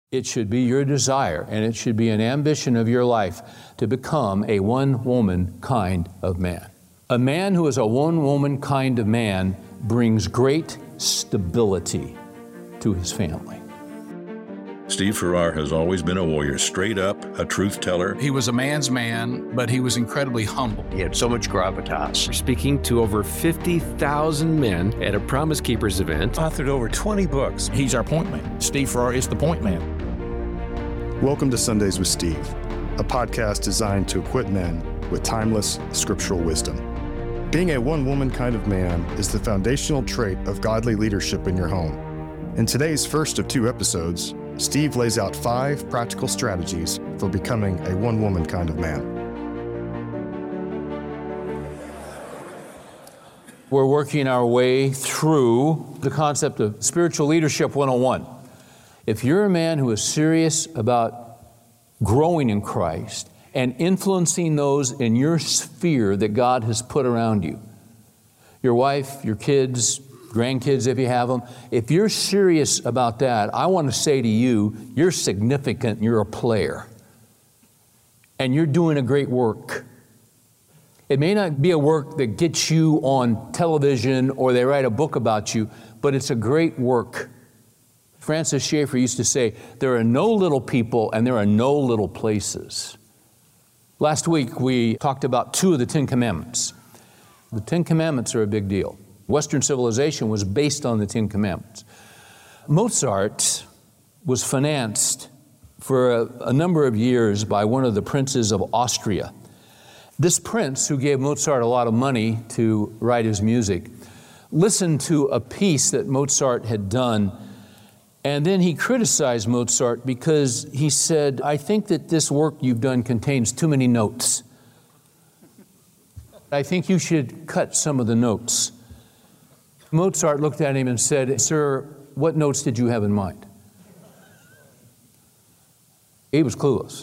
It should be your desire, and it should be an ambition of your life to become a one-woman kind of man. A man who is a one-woman kind of man brings great stability to his family. Steve Farrar has always been a warrior, straight up, a truth teller. He was a man's man, but he was incredibly humble. He had so much gravitas. We're speaking to over 50,000 men at a Promise Keepers event. Authored over 20 books. He's our point man. Steve Farrar is the point man. Welcome to Sundays with Steve, a podcast designed to equip men with timeless scriptural wisdom. Being a one-woman kind of man is the foundational trait of godly leadership in your home. In today's first of 2 episodes, Steve lays out 5 practical strategies for becoming a one-woman kind of man. We're working our way through the concept of Spiritual Leadership 101. If you're a man who is serious about growing in Christ and influencing those in your sphere that God has put around you, your wife, your kids, grandkids if you have them, if you're serious about that, I want to say to you, you're significant, you're a player. And you're doing a great work. It may not be a work that gets you on television or they write a book about you, but it's a great work. Francis Schaeffer used to say, there are no little people and there are no little places. Last week we talked about 2 of the 10 Commandments. The 10 Commandments are a big deal. Western civilization was based on the 10 Commandments. Mozart was financed for a number of years by one of the princes of Austria. This prince, who gave Mozart a lot of money to write his music, listened to a piece that Mozart had done, and then he criticized Mozart because he said, I think that this work you've done contains too many notes. I think you should cut some of the notes. Mozart looked at him and said, Sir, what notes did you have in mind? He was clueless.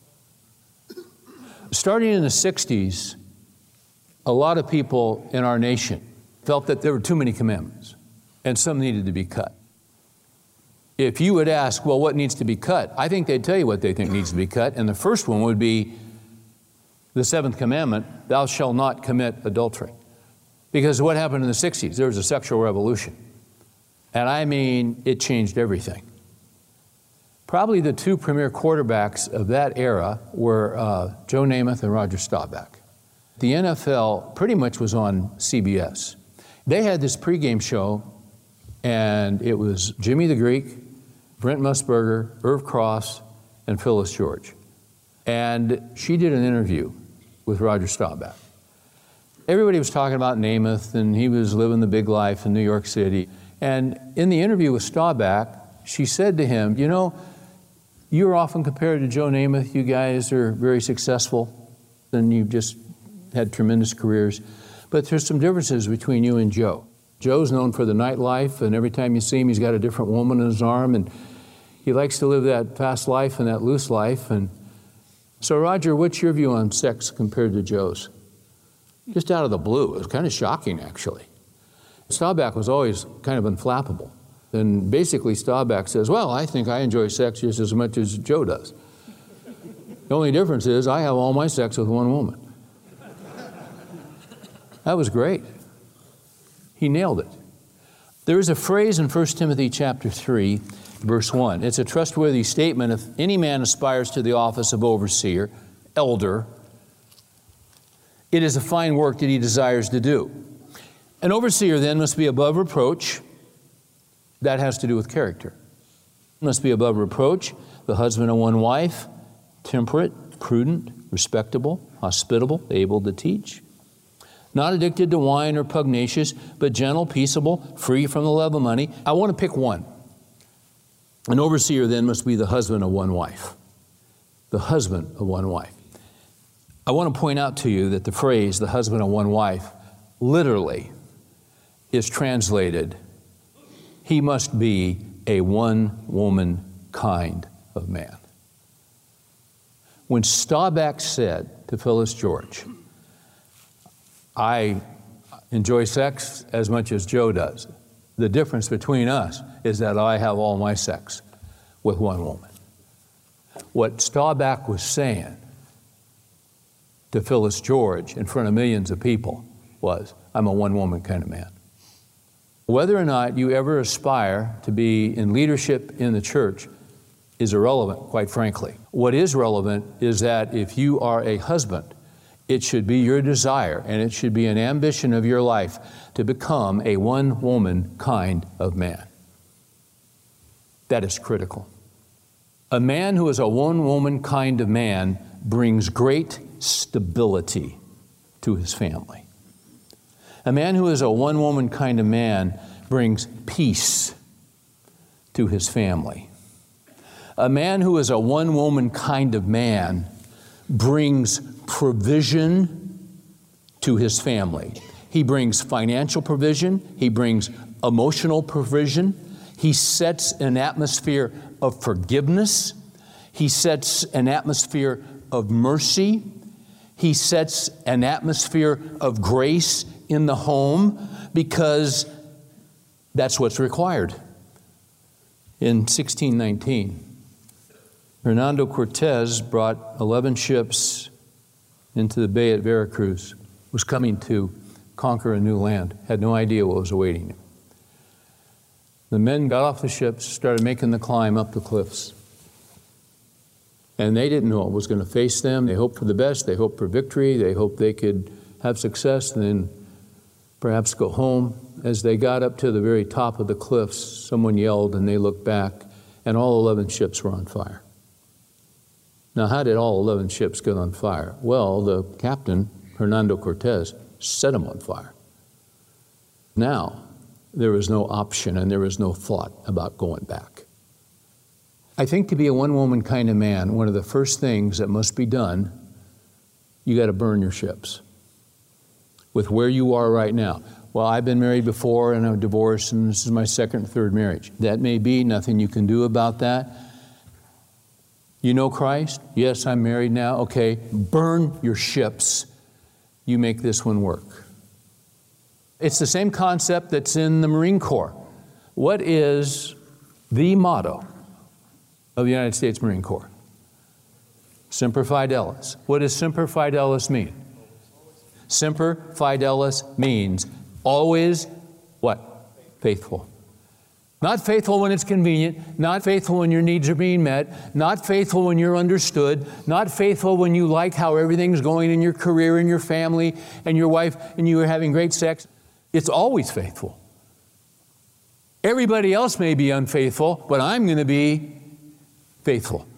Starting in the 60s, a lot of people in our nation felt that there were too many commandments and some needed to be cut. If you would ask, well, what needs to be cut? I think they'd tell you what they think needs to be cut, and the first one would be the 7th commandment, thou shalt not commit adultery. Because what happened in the 60s? There was a sexual revolution. And I mean, it changed everything. Probably the 2 premier quarterbacks of that era were Joe Namath and Roger Staubach. The NFL pretty much was on CBS. They had this pregame show, and it was Jimmy the Greek, Brent Musburger, Irv Cross, and Phyllis George. And she did an interview with Roger Staubach. Everybody was talking about Namath, and he was living the big life in New York City. And in the interview with Staubach, she said to him, you know, you're often compared to Joe Namath. You guys are very successful, and you've just had tremendous careers. But there's some differences between you and Joe. Joe's known for the nightlife, and every time you see him, he's got a different woman in his arm, and he likes to live that fast life and that loose life. And so, Roger, what's your view on sex compared to Joe's? Just out of the blue. It was kind of shocking, actually. Staubach was always kind of unflappable. And basically, Staubach says, well, I think I enjoy sex just as much as Joe does. The only difference is I have all my sex with one woman. That was great. He nailed it. There is a phrase in 1 Timothy chapter 3, verse 1. It's a trustworthy statement. If any man aspires to the office of overseer, elder, it is a fine work that he desires to do. An overseer then must be above reproach. That has to do with character. Must be above reproach, the husband of one wife, temperate, prudent, respectable, hospitable, able to teach. Not addicted to wine or pugnacious, but gentle, peaceable, free from the love of money. I want to pick one. An overseer then must be the husband of one wife. The husband of one wife. I want to point out to you that the phrase, the husband of one wife, literally is translated, he must be a one-woman kind of man. When Staubach said to Phyllis George, I enjoy sex as much as Joe does. The difference between us is that I have all my sex with one woman. What Staubach was saying to Phyllis George in front of millions of people was, I'm a one-woman kind of man. Whether or not you ever aspire to be in leadership in the church is irrelevant, quite frankly. What is relevant is that if you are a husband, it should be your desire and it should be an ambition of your life to become a one-woman kind of man. That is critical. A man who is a one-woman kind of man brings great stability to his family. A man who is a one-woman kind of man brings peace to his family. A man who is a one-woman kind of man brings provision to his family. He brings financial provision. He brings emotional provision. He sets an atmosphere of forgiveness. He sets an atmosphere of mercy. He sets an atmosphere of grace in the home because that's what's required. In 1619, Hernando Cortez brought 11 ships into the bay at Veracruz, was coming to conquer a new land, had no idea what was awaiting him. The men got off the ships, started making the climb up the cliffs. And they didn't know what was going to face them. They hoped for the best. They hoped for victory. They hoped they could have success and then perhaps go home. As they got up to the very top of the cliffs, someone yelled and they looked back, and all 11 ships were on fire. Now, how did all 11 ships get on fire? Well, the captain, Hernando Cortez, set them on fire. Now, there was no option and there was no thought about going back. I think to be a one-woman kind of man, one of the first things that must be done, you got to burn your ships with where you are right now. Well, I've been married before and I'm divorced and this is my second and third marriage. That may be, nothing you can do about that. You know Christ? Yes, I'm married now. Okay, burn your ships. You make this one work. It's the same concept that's in the Marine Corps. What is the motto of the United States Marine Corps? Semper Fidelis. What does Semper Fidelis mean? Semper Fidelis means always what? Faithful. Not faithful when it's convenient, not faithful when your needs are being met, not faithful when you're understood, not faithful when you like how everything's going in your career and your family and your wife and you are having great sex. It's always faithful. Everybody else may be unfaithful, but I'm going to be faithful.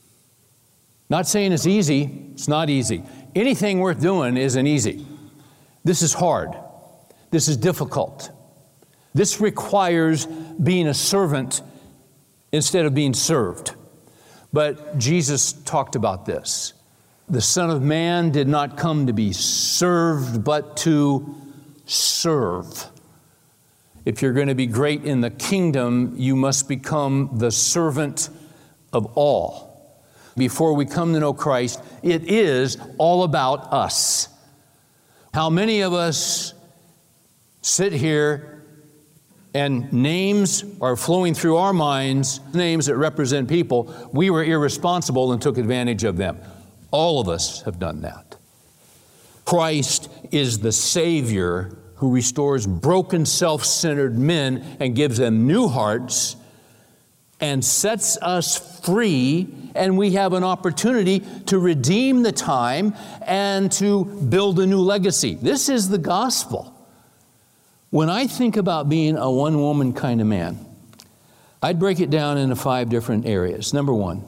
Not saying it's easy. It's not easy. Anything worth doing isn't easy. This is hard. This is difficult. This requires being a servant instead of being served. But Jesus talked about this. The Son of Man did not come to be served, but to serve. If you're going to be great in the kingdom, you must become the servant of all. Before we come to know Christ, it is all about us. How many of us sit here and names are flowing through our minds, names that represent people, we were irresponsible and took advantage of them. All of us have done that. Christ is the Savior who restores broken, self-centered men and gives them new hearts and sets us free, and we have an opportunity to redeem the time and to build a new legacy. This is the gospel. When I think about being a one-woman kind of man, I'd break it down into 5 different areas. Number 1,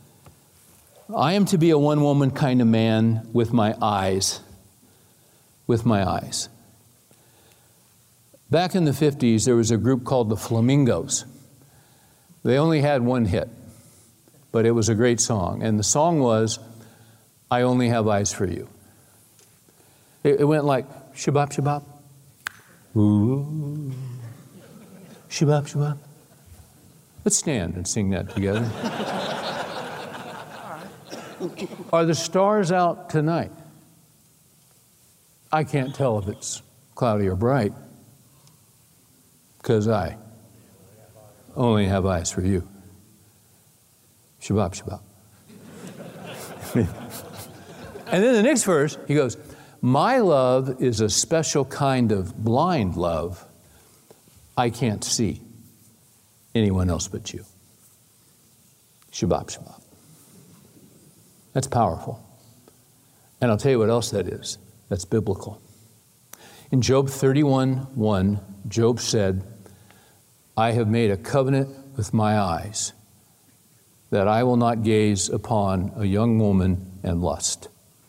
I am to be a one-woman kind of man with my eyes. With my eyes. Back in the 50s, there was a group called the Flamingos. They only had one hit, but it was a great song. And the song was, I Only Have Eyes for You. It went like, shabab, shabab. Ooh. Shabab, shabab. Let's stand and sing that together. Are the stars out tonight? I can't tell if it's cloudy or bright because I only have eyes for you. Shabbat, Shabbat. And then the next verse, he goes, my love is a special kind of blind love. I can't see anyone else but you. Shabbat, Shabbat. That's powerful. And I'll tell you what else that is. That's biblical. In Job 31:1, Job said, I have made a covenant with my eyes that I will not gaze upon a young woman and lust.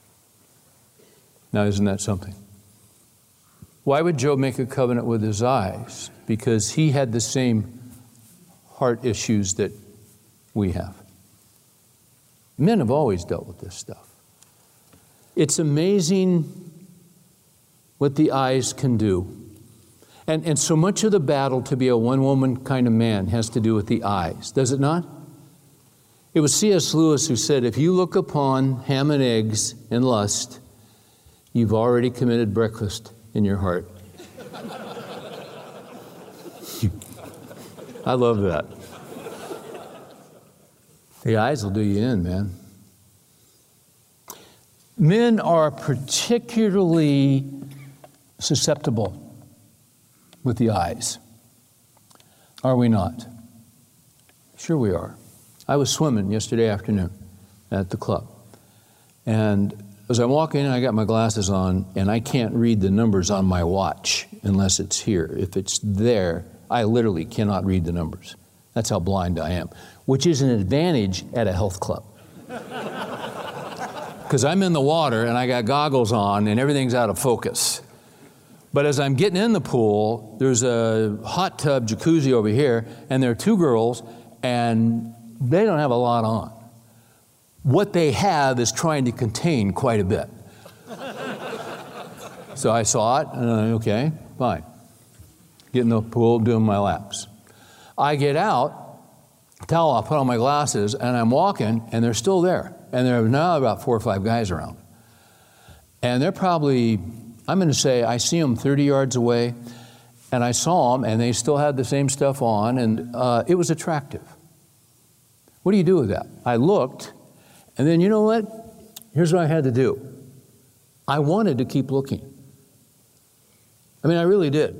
Now, isn't that something? Why would Job make a covenant with his eyes? Because he had the same heart issues that we have. Men have always dealt with this stuff. It's amazing what the eyes can do. And so much of the battle to be a one-woman kind of man has to do with the eyes, does it not? It was C.S. Lewis who said, if you look upon ham and eggs in lust, you've already committed breakfast in your heart. I love that. The eyes will do you in, man. Men are particularly susceptible with the eyes. Are we not? Sure we are. I was swimming yesterday afternoon at the club. And as I'm walking in, I got my glasses on, and I can't read the numbers on my watch unless it's here. If it's there, I literally cannot read the numbers. That's how blind I am, which is an advantage at a health club. Because I'm in the water, and I got goggles on, and everything's out of focus. But as I'm getting in the pool, there's a hot tub jacuzzi over here, and there are two girls, and they don't have a lot on. What they have is trying to contain quite a bit. So I saw it, and I'm like, okay, fine. Get in the pool, doing my laps. I get out, towel off, put on my glasses, and I'm walking, and they're still there. And there are now about 4 or 5 guys around. And they're probably, I'm going to say, I see them 30 yards away, and I saw them, and they still had the same stuff on, and it was attractive. What do you do with that? I looked, and then you know what? Here's what I had to do. I wanted to keep looking. I mean, I really did.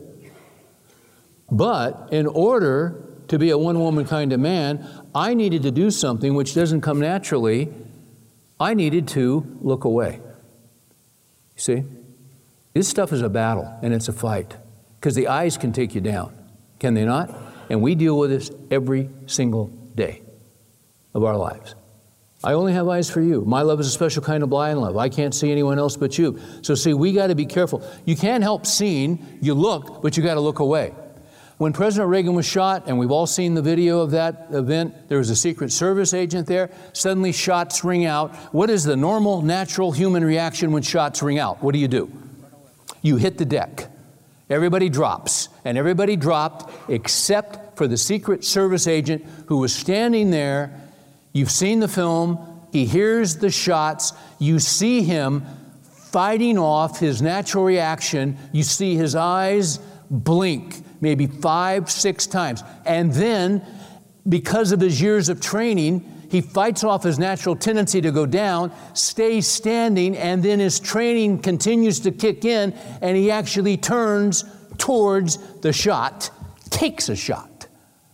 But in order to be a one-woman kind of man, I needed to do something which doesn't come naturally. I needed to look away. You see? This stuff is a battle, and it's a fight. Because the eyes can take you down, can they not? And we deal with this every single day of our lives. I only have eyes for you. My love is a special kind of blind love. I can't see anyone else but you. So see, we got to be careful. You can't help seeing. You look, but you got to look away. When President Reagan was shot, and we've all seen the video of that event, there was a Secret Service agent there. Suddenly shots ring out. What is the normal, natural human reaction when shots ring out? What do? You hit the deck. Everybody drops. And everybody dropped except for the Secret Service agent who was standing there. You've seen the film. He hears the shots. You see him fighting off his natural reaction. You see his eyes blink maybe 5, 6 times. And then, because of his years of training, he fights off his natural tendency to go down, stays standing, and then his training continues to kick in, and he actually turns towards the shot, takes a shot.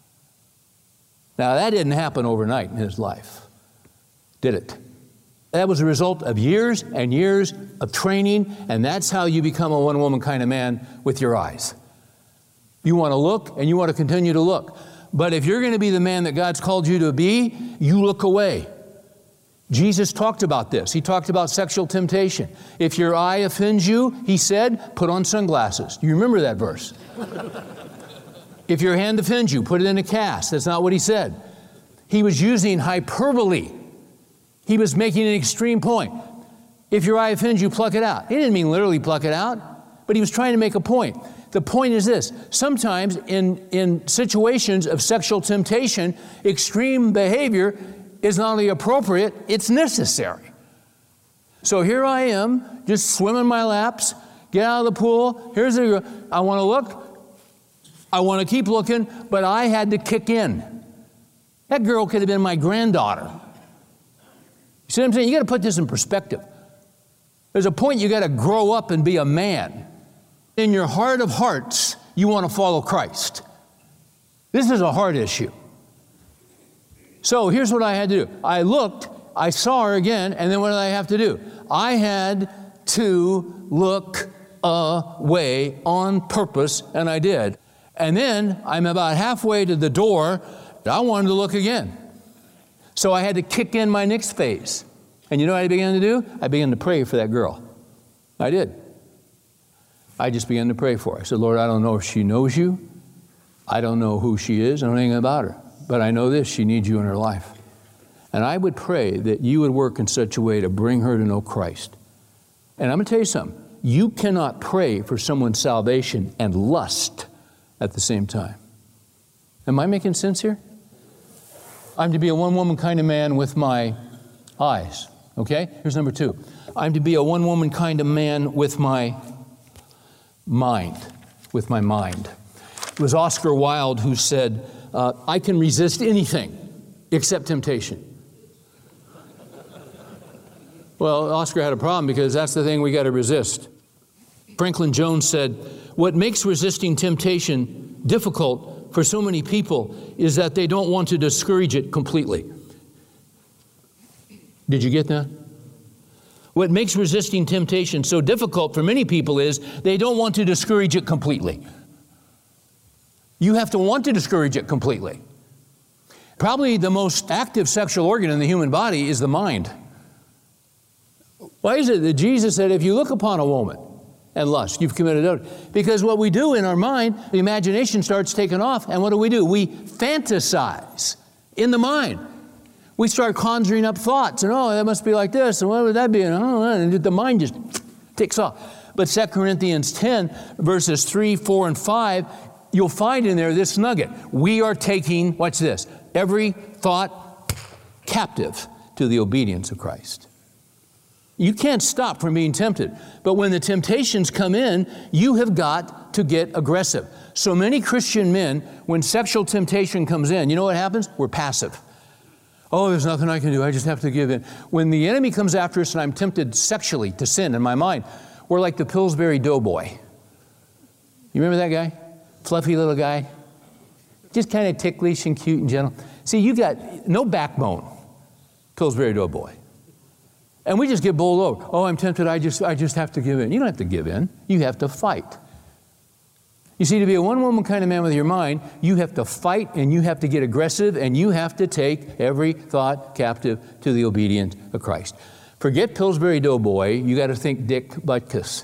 Now, that didn't happen overnight in his life, did it? That was a result of years and years of training, and that's how you become a one-woman kind of man with your eyes. You want to look, and you want to continue to look. But if you're going to be the man that God's called you to be, you look away. Jesus talked about this. He talked about sexual temptation. If your eye offends you, he said, put on sunglasses. Do you remember that verse? If your hand offends you, put it in a cast. That's not what he said. He was using hyperbole. He was making an extreme point. If your eye offends you, pluck it out. He didn't mean literally pluck it out, but he was trying to make a point. The point is this: sometimes in situations of sexual temptation, extreme behavior is not only appropriate, it's necessary. So here I am, just swimming my laps, get out of the pool, I want to look, I want to keep looking, but I had to kick in. That girl could have been my granddaughter. You see what I'm saying? You got to put this in perspective. There's a point you got to grow up and be a man. In your heart of hearts, you want to follow Christ. This is a heart issue. So here's what I had to do. I looked, I saw her again, and then what did I have to do? I had to look away on purpose, and I did. And then I'm about halfway to the door, I wanted to look again. So I had to kick in my next phase. And you know what I began to do? I began to pray for that girl. I did. I just began to pray for her. I said, Lord, I don't know if she knows you. I don't know who she is. I don't know anything about her. But I know this, she needs you in her life. And I would pray that you would work in such a way to bring her to know Christ. And I'm going to tell you something. You cannot pray for someone's salvation and lust at the same time. Am I making sense here? I'm to be a one-woman kind of man with my eyes. Okay? Here's number 2. I'm to be a one-woman kind of man with my mind. With my mind. It was Oscar Wilde who said, I can resist anything except temptation. Well, Oscar had a problem because that's the thing we got to resist. Franklin Jones said, what makes resisting temptation difficult for so many people is that they don't want to discourage it completely. Did you get that? What makes resisting temptation so difficult for many people is they don't want to discourage it completely. You have to want to discourage it completely. Probably the most active sexual organ in the human body is the mind. Why is it that Jesus said, if you look upon a woman and lust, you've committed adultery? Because what we do in our mind, the imagination starts taking off, and what do? We fantasize in the mind. We start conjuring up thoughts, and that must be like this, and what would that be? And the mind just takes off. But 2 Corinthians 10, verses 3, 4, and 5, you'll find in there this nugget. We are taking, watch this, every thought captive to the obedience of Christ. You can't stop from being tempted. But when the temptations come in, you have got to get aggressive. So many Christian men, when sexual temptation comes in, you know what happens? We're passive. Oh, there's nothing I can do. I just have to give in. When the enemy comes after us and I'm tempted sexually to sin in my mind, we're like the Pillsbury Doughboy. You remember that guy? Fluffy little guy? Just kind of ticklish and cute and gentle. See, you got no backbone, Pillsbury Doughboy. And we just get bowled over. Oh, I'm tempted, I just have to give in. You don't have to give in. You have to fight. You see, to be a one-woman kind of man with your mind, you have to fight and you have to get aggressive and you have to take every thought captive to the obedience of Christ. Forget Pillsbury Doughboy, you got to think Dick Butkus.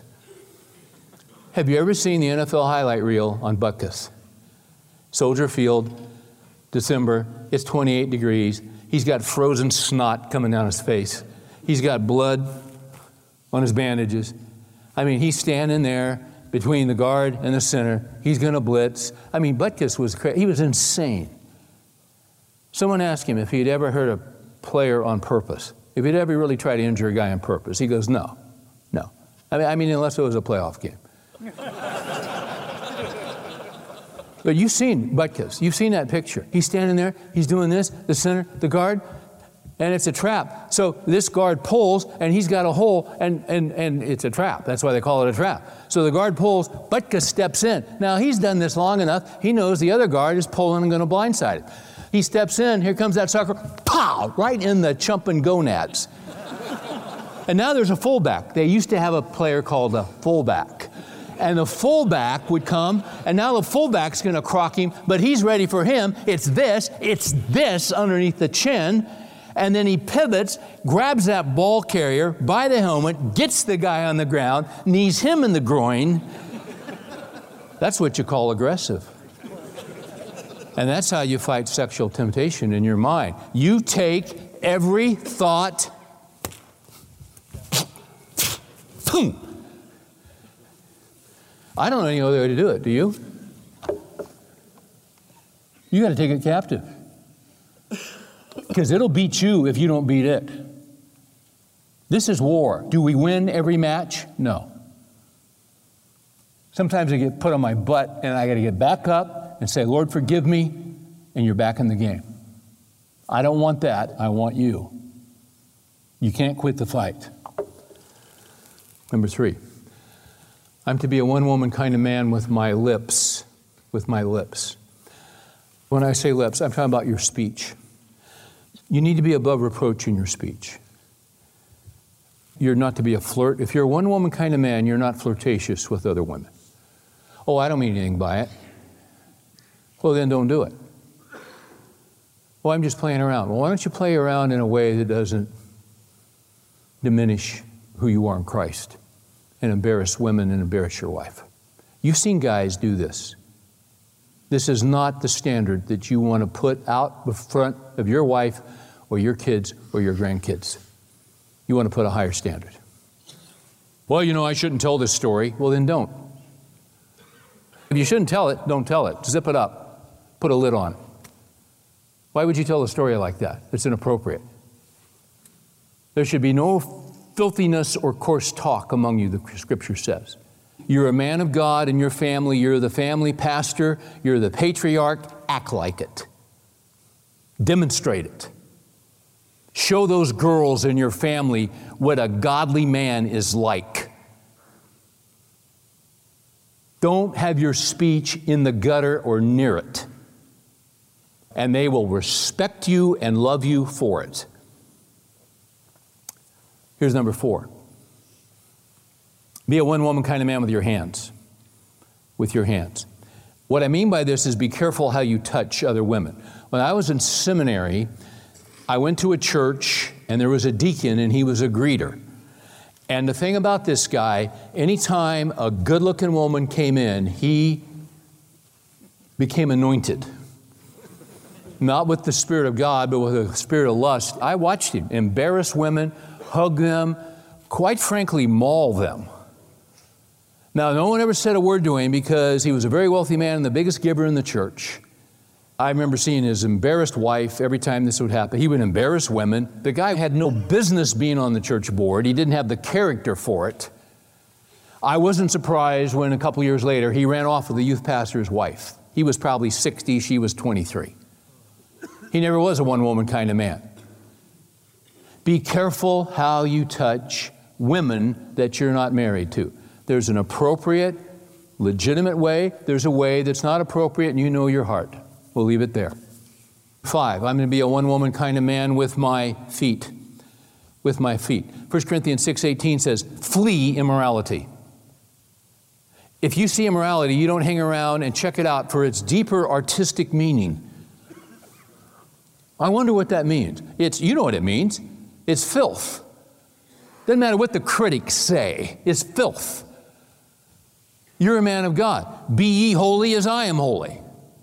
Have you ever seen the NFL highlight reel on Butkus? Soldier Field, December, it's 28 degrees. He's got frozen snot coming down his face. He's got blood on his bandages. I mean, he's standing there between the guard and the center. He's going to blitz. I mean, Butkus was crazy. He was insane. Someone asked him if he'd ever hurt a player on purpose, if he'd ever really tried to injure a guy on purpose. He goes, no. I mean, unless it was a playoff game. But you've seen Butkus. You've seen that picture. He's standing there. He's doing this, the center, the guard. And it's a trap. So this guard pulls, and he's got a hole, and it's a trap. That's why they call it a trap. So the guard pulls, Butkus steps in. Now, he's done this long enough. He knows the other guard is pulling and going to blindside him. He steps in. Here comes that sucker. Pow! Right in the chumping gonads. And now there's a fullback. They used to have a player called a fullback. And the fullback would come, and now the fullback's going to crock him, but he's ready for him. It's this underneath the chin. And then he pivots, grabs that ball carrier by the helmet, gets the guy on the ground, knees him in the groin. That's what you call aggressive. And that's how you fight sexual temptation in your mind. You take every thought, boom. I don't know any other way to do it, do you? You got to take it captive. Because it'll beat you if you don't beat it. This is war. Do we win every match? No. Sometimes I get put on my butt and I got to get back up and say, Lord, forgive me, and you're back in the game. I don't want that. I want you. You can't quit the fight. Number 3, I'm to be a one-woman kind of man with my lips. With my lips. When I say lips, I'm talking about your speech. You need to be above reproach in your speech. You're not to be a flirt. If you're a one-woman kind of man, you're not flirtatious with other women. Oh, I don't mean anything by it. Well, then don't do it. Well, I'm just playing around. Well, why don't you play around in a way that doesn't diminish who you are in Christ and embarrass women and embarrass your wife? You've seen guys do this. This is not the standard that you want to put out in front of your wife or your kids or your grandkids. You want to put a higher standard. Well, you know, I shouldn't tell this story. Well, then don't. If you shouldn't tell it, don't tell it. Zip it up. Put a lid on it. Why would you tell a story like that? It's inappropriate. There should be no filthiness or coarse talk among you, the Scripture says. You're a man of God in your family. You're the family pastor. You're the patriarch. Act like it. Demonstrate it. Show those girls in your family what a godly man is like. Don't have your speech in the gutter or near it. And they will respect you and love you for it. Here's number 4. Be a one-woman kind of man with your hands. With your hands. What I mean by this is be careful how you touch other women. When I was in seminary, I went to a church and there was a deacon and he was a greeter. And the thing about this guy, anytime a good-looking woman came in, he became anointed. Not with the Spirit of God, but with the spirit of lust. I watched him embarrass women, hug them, quite frankly, maul them. Now, no one ever said a word to him because he was a very wealthy man and the biggest giver in the church. I remember seeing his embarrassed wife every time this would happen. He would embarrass women. The guy had no business being on the church board. He didn't have the character for it. I wasn't surprised when a couple years later he ran off with the youth pastor's wife. He was probably 60, she was 23. He never was a one-woman kind of man. Be careful how you touch women that you're not married to. There's an appropriate, legitimate way. There's a way that's not appropriate, and you know your heart. We'll leave it there. 5, I'm going to be a one-woman kind of man with my feet. With my feet. 1 Corinthians 6:18 says, flee immorality. If you see immorality, you don't hang around and check it out for its deeper artistic meaning. I wonder what that means. You know what it means. It's filth. Doesn't matter what the critics say. It's filth. You're a man of God. Be ye holy as I am holy.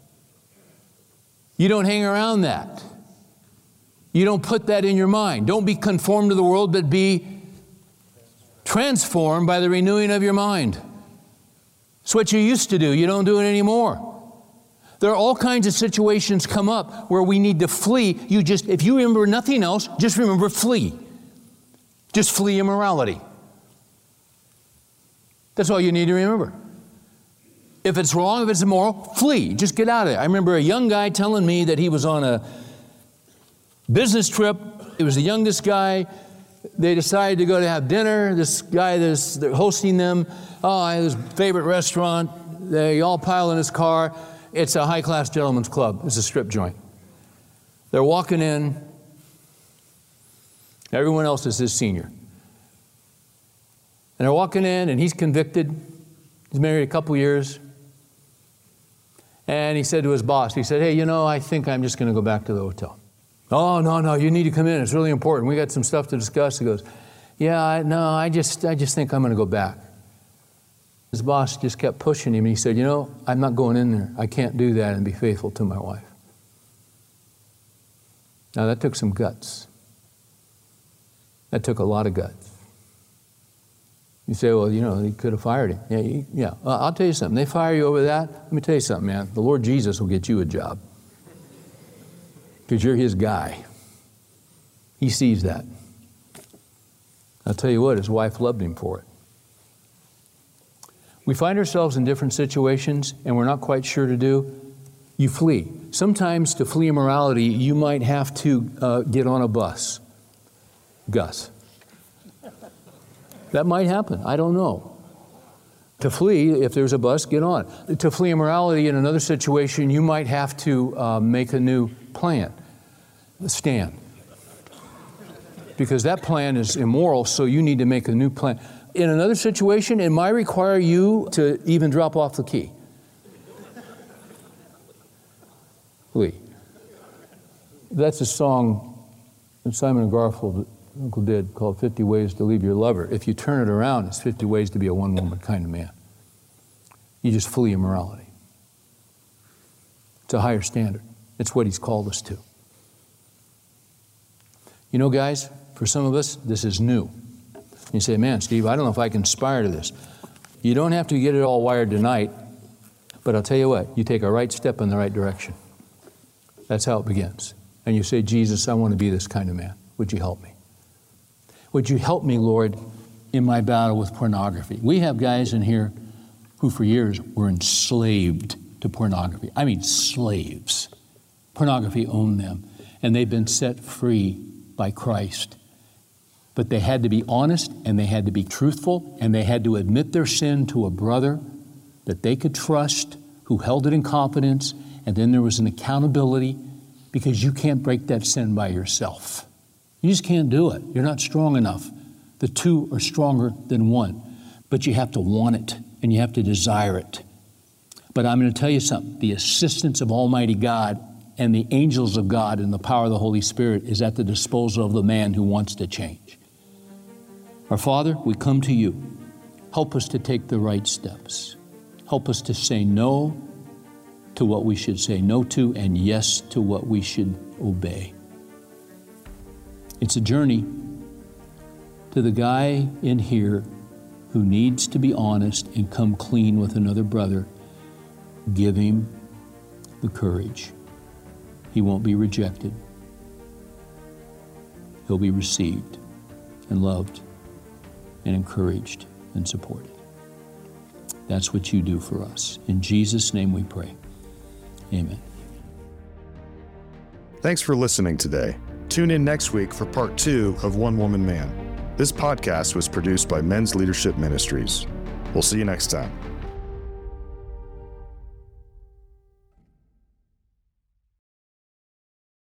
You don't hang around that. You don't put that in your mind. Don't be conformed to the world, but be transformed by the renewing of your mind. It's what you used to do. You don't do it anymore. There are all kinds of situations come up where we need to flee. If you remember nothing else, just remember flee. Just flee immorality. That's all you need to remember. If it's wrong, if it's immoral, flee. Just get out of it. I remember a young guy telling me that he was on a business trip. He was the youngest guy. They decided to go to have dinner. This guy that's hosting them, his favorite restaurant. They all pile in his car. It's a high-class gentleman's club. It's a strip joint. They're walking in. Everyone else is his senior. And they're walking in, and he's convicted. He's married a couple years. And he said to his boss, he said, hey, I think I'm just going to go back to the hotel. Oh, no, you need to come in. It's really important. We got some stuff to discuss. He goes, I just think I'm going to go back. His boss just kept pushing him, and he said, I'm not going in there. I can't do that and be faithful to my wife. Now, that took some guts. That took a lot of guts. You say, well, he could have fired him. Yeah. I'll tell you something. They fire you over that. Let me tell you something, man. The Lord Jesus will get you a job. Because you're his guy. He sees that. I'll tell you what, his wife loved him for it. We find ourselves in different situations and we're not quite sure to do. You flee. Sometimes to flee immorality, you might have to get on a bus. Gus. That might happen. I don't know. To flee, if there's a bus, get on. To flee immorality in another situation, you might have to make a new plan. Stand. Because that plan is immoral, so you need to make a new plan. In another situation, it might require you to even drop off the key. Flee. That's a song that Simon and Garfunkel Uncle did called 50 Ways to Leave Your Lover. If you turn it around, it's 50 ways to be a one-woman kind of man. You just flee immorality. It's a higher standard. It's what he's called us to. You know, guys, for some of us, this is new. You say, man, Steve, I don't know if I can aspire to this. You don't have to get it all wired tonight, but I'll tell you what, you take a right step in the right direction. That's how it begins. And you say, Jesus, I want to be this kind of man. Would you help me? Would you help me, Lord, in my battle with pornography? We have guys in here who for years were enslaved to pornography. I mean, slaves. Pornography owned them, and they've been set free by Christ. But they had to be honest, and they had to be truthful, and they had to admit their sin to a brother that they could trust, who held it in confidence, and then there was an accountability, because you can't break that sin by yourself. You just can't do it. You're not strong enough. The two are stronger than one. But you have to want it, and you have to desire it. But I'm going to tell you something. The assistance of Almighty God and the angels of God and the power of the Holy Spirit is at the disposal of the man who wants to change. Our Father, we come to you. Help us to take the right steps. Help us to say no to what we should say no to and yes to what we should obey. It's a journey. To the guy in here who needs to be honest and come clean with another brother, give him the courage. He won't be rejected. He'll be received and loved and encouraged and supported. That's what you do for us. In Jesus' name we pray. Amen. Thanks for listening today. Tune in next week for part 2 of One Woman Man. This podcast was produced by Men's Leadership Ministries. We'll see you next time.